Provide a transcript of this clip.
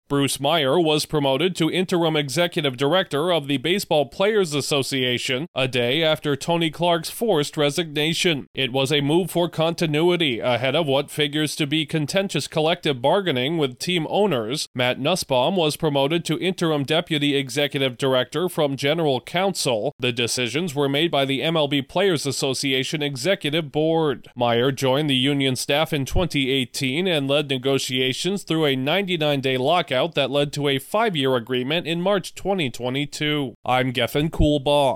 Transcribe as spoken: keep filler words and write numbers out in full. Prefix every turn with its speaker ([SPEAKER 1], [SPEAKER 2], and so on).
[SPEAKER 1] Bruce Meyer was promoted to interim executive director of the Baseball Players Association a day after Tony Clark's forced resignation. It was a move for continuity ahead of what figures to be contentious collective bargaining with team owners. Matt Nussbaum was promoted to interim deputy executive director from general counsel. The decisions were made by the M L B Players Association Executive Board. Meyer joined the union staff in twenty eighteen and led negotiations through a ninety-nine day lockout that led to a five-year agreement in March twenty twenty-two. I'm Gethin Coolbaugh.